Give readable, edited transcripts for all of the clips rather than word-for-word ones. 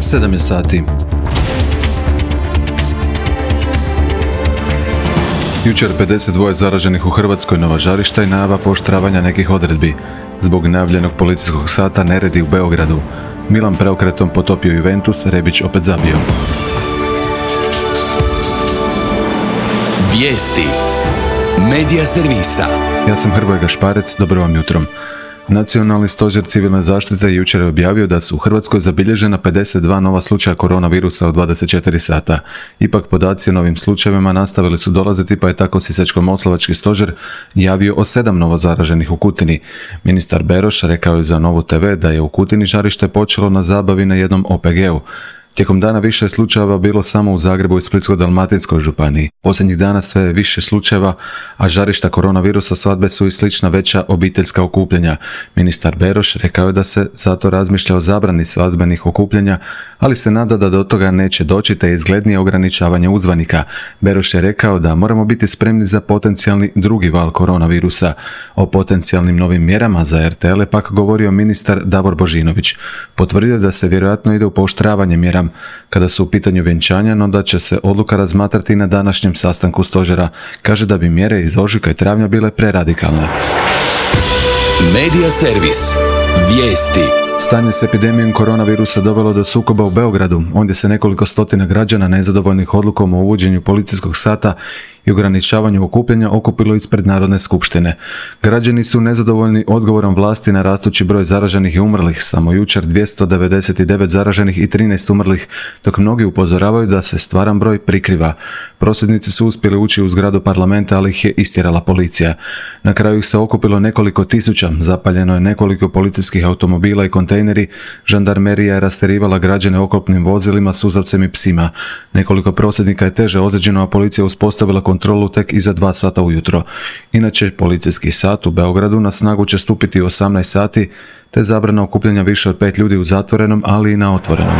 7 je sati. Jučer 52 zaraženih u Hrvatskoj, nova žarišta i najava pooštravanja nekih odredbi. Zbog najavljenog policijskog sata neredi u Beogradu. Milan preokretom potopio Juventus, Rebić opet zabio. Vijesti. Medija servisa. Ja sam Hrvoje Gašparec, dobro vam jutro. Nacionalni stožer civilne zaštite jučer je objavio da su u Hrvatskoj zabilježena 52 nova slučaja koronavirusa u 24 sata. Ipak podaci o novim slučajevima nastavili su dolaziti, pa je tako Sisačko-moslavački stožer javio o 7 novo zaraženih u Kutini. Ministar Beroš rekao je za Novu TV da je u Kutini žarište počelo na zabavi na jednom OPG-u. Tijekom dana više slučajeva bilo samo u Zagrebu i Splitsko-dalmatinskoj županiji. Posljednjih dana sve je više slučajeva, a žarišta koronavirusa, svadbe su i slična veća obiteljska okupljanja. Ministar Beroš rekao je da se zato razmišlja o zabrani svadbenih okupljanja, ali se nada da do toga neće doći te izglednije ograničavanje uzvanika. Beroš je rekao da moramo biti spremni za potencijalni drugi val koronavirusa. O potencijalnim novim mjerama za RTL je pak govorio ministar Davor Božinović. Potvrdio da se vjerojatno ide u pooštravanje mjera kada su u pitanju vjenčanja, no da će se odluka razmatrati na današnjem sastanku stožera. Kaže da bi mjere iz ožujka i travnja bile preradikalne. Medija servis. Vijesti. Stanje s epidemijom koronavirusa dovelo do sukoba u Beogradu. Ondje se nekoliko stotina građana nezadovoljnih odlukom o uvođenju policijskog sata i ograničavanju okupljanja okupilo ispred Narodne skupštine. Građani su nezadovoljni odgovorom vlasti na rastući broj zaraženih i umrlih. Samo jučer 299 zaraženih i 13 umrlih, dok mnogi upozoravaju da se stvaran broj prikriva. Prosvjednici su uspjeli ući u zgradu parlamenta, ali ih je istjerala policija. Na kraju ih se okupilo nekoliko tisuća, zapaljeno je nekoliko policijskih automobila i kontejneri, žandarmerija je rasterivala građane oklopnim vozilima, suzavcem i psima. Nekoliko prosvjednika je teže ozlijeđeno, a policija uspostavila kontrolu tek iza 2 sata ujutro. Inače, policijski sat u Beogradu na snagu će stupiti u 18 sati, te zabrana okupljanja više od 5 ljudi u zatvorenom, ali i na otvorenom.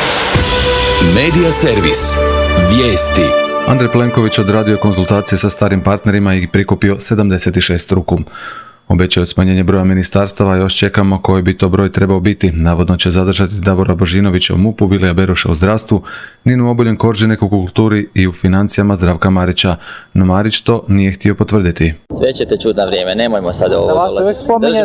Medija servis. Vijesti. Andrej Plenković odradio konzultacije sa starim partnerima i prikupio 76 ruku. Obećao je smanjenje broja ministarstava, još čekamo koji bi to broj trebao biti. Navodno će zadržati Davora Božinovića u MUP-u, Vilija Beroša u zdravstvu, Ninu Obuljen Koržinek u kulturi i u financijama Zdravka Marića. No Marić to nije htio potvrditi. Sve ćete čuti na vrijeme, nemojmo sad ovo dolaziti.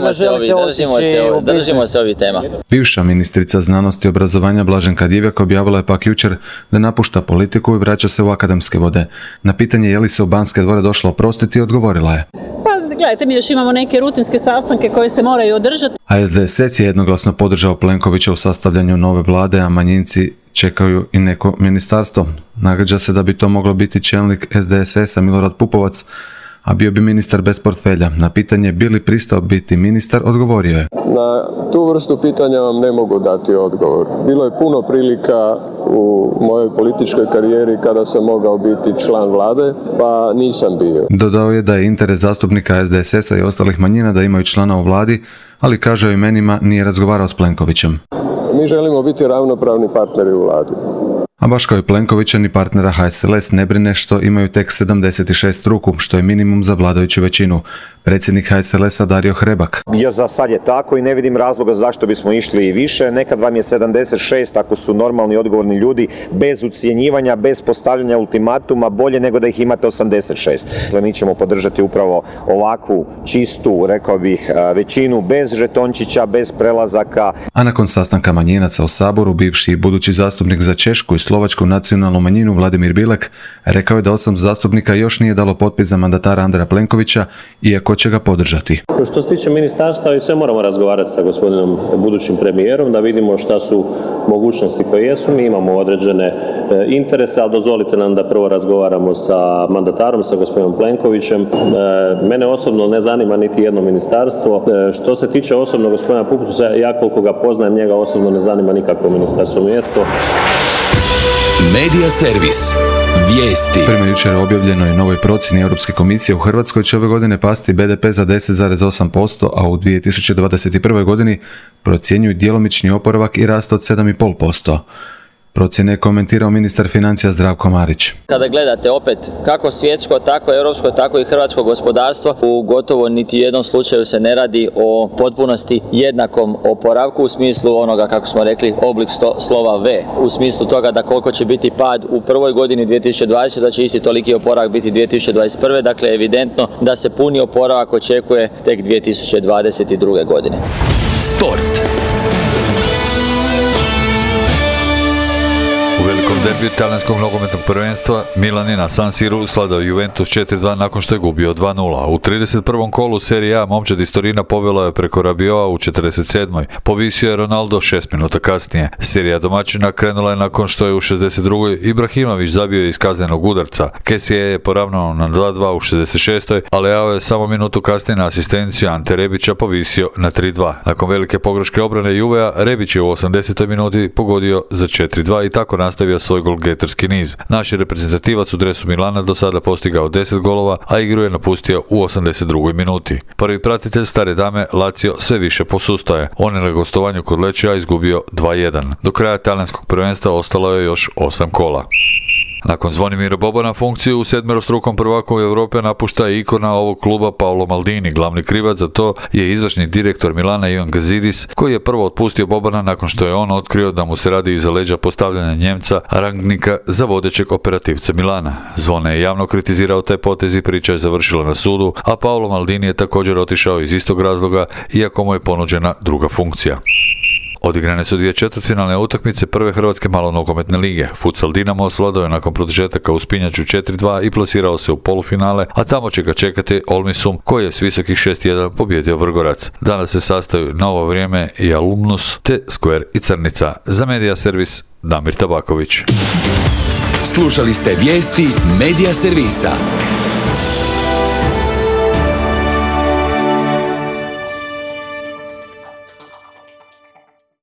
Držimo se ovih tema. Bivša ministrica znanosti i obrazovanja Blaženka Divjak objavila je pak jučer da napušta politiku i vraća se u akademske vode. Na pitanje je li se u Banske dvore došlo oprostiti, odgovorila je: gledajte, mi još imamo neke rutinske sastanke koje se moraju održati. A SDSS je jednoglasno podržao Plenkovića u sastavljanju nove vlade, a manjinci čekaju i neko ministarstvo. Nagađa se da bi to moglo biti čelnik SDSS-a Milorad Pupovac, a bio bi ministar bez portfelja. Na pitanje bi li pristao biti ministar, odgovorio je: na tu vrstu pitanja vam ne mogu dati odgovor. Bilo je puno prilika u mojoj političkoj karijeri kada sam mogao biti član vlade, pa nisam bio. Dodao je da je interes zastupnika SDSS-a i ostalih manjina da imaju člana u vladi, ali kaže o imenima nije razgovarao s Plenkovićem. Mi želimo biti ravnopravni partneri u vladi. A baš kao i Plenkovića, ni partnera HSLS ne brine što imaju tek 76 ruku, što je minimum za vladajuću većinu. Predsjednik HSLS-a Dario Hrebak: ja za sad je tako i ne vidim razloga zašto bismo išli i više. Nekad vam je 76, ako su normalni odgovorni ljudi, bez ucjenjivanja, bez postavljanja ultimatuma, bolje nego da ih imate 86. Dakle, mi ćemo podržati upravo ovakvu čistu, rekao bih, većinu, bez žetončića, bez prelazaka. A nakon sastanka manjinaca u Saboru, bivši i budući zastupnik za Češku i Slovačku nacionalnu manjinu Vladimir Bilek rekao je da 8 zastupnika još nije dalo potpis za mandatara Andreja Plenkovića, iako će ga podržati. Što se tiče ministarstva, i sve moramo razgovarati sa gospodinom budućim premijerom da vidimo šta su mogućnosti koje jesu. Mi imamo određene interese, ali dozvolite nam da prvo razgovaramo sa mandatarom, sa gospodinom Plenkovićem. Mene osobno ne zanima niti jedno ministarstvo. Što se tiče osobno gospodina Pupovca, ja koliko ga poznajem, njega osobno ne zanima nikakvo ministarstvo mjesto. Medija servis. Vijesti. Prema jučer objavljenoj novoj procjeni Europske komisije, u Hrvatskoj će ove godine pasti BDP za 10,8%, a u 2021. godini procjenjuju djelomični oporavak i rast od 7,5%. Procjene je komentirao ministar financija Zdravko Marić. Kada gledate opet kako svjetsko, tako europsko, tako i hrvatsko gospodarstvo, u gotovo niti jednom slučaju se ne radi o potpunosti jednakom oporavku u smislu onoga, kako smo rekli, oblik slova V. U smislu toga da koliko će biti pad u prvoj godini 2020, da će isti toliki oporavak biti 2021. Dakle, evidentno da se puni oporavak očekuje tek 2022. godine. Sport. U velikom derbiju talijanskog nogometnog prvenstva Milan je na San Siru svladao Juventus 4-2 nakon što je gubio 2-0. U 31. kolu Serie A momčad iz Torina povela je preko Rabioa u 47. Povisio je Ronaldo 6 minuta kasnije. Serija domaćina krenula je nakon što je u 62. Ibrahimović zabio iz kaznenog udarca. Kessie je poravnao na 2-2 u 66. a Leao je samo minutu kasnije na asistenciju Ante Rebića povisio na 3-2. Nakon velike pogreške obrane Juvea, Rebić je u 80. minuti pogodio za 4-2 i tako nastavio svoj golgeterski niz. Naš je reprezentativac u dresu Milana do sada postigao 10 golova, a igru je napustio u 82. minuti. Prvi pratitelj stare dame Lazio sve više posustaje. On je na gostovanju kod Lečija izgubio 2-1. Do kraja talijanskog prvenstva ostalo je još 8 kola. Nakon Zvonimira Bobana funkciju u sedmerostrukom prvaku Europe napušta i ikona ovog kluba Paolo Maldini. Glavni krivac za to je izvršni direktor Milana Ivan Gazidis, koji je prvo otpustio Bobana nakon što je on otkrio da mu se radi iza leđa postavljanja Njemca Rangnika za vodećeg operativca Milana. Zvone je javno kritizirao taj potez i priča je završila na sudu, a Paolo Maldini je također otišao iz istog razloga, iako mu je ponuđena druga funkcija. Odigrane su dvije četvrtfinalne utakmice prve hrvatske malonogometne lige. Futsal Dinamo osvladao je nakon produžetaka u Spinjaču 4-2 i plasirao se u polufinale, a tamo će ga čekati Olmisum koji je s visokih 6-1 pobjedio Vrgorac. Danas se sastaju Novo vrijeme i Alumnus te Skver i Crnica. Za Medija servis Damir Tabaković. Slušali ste vijesti Medija servisa.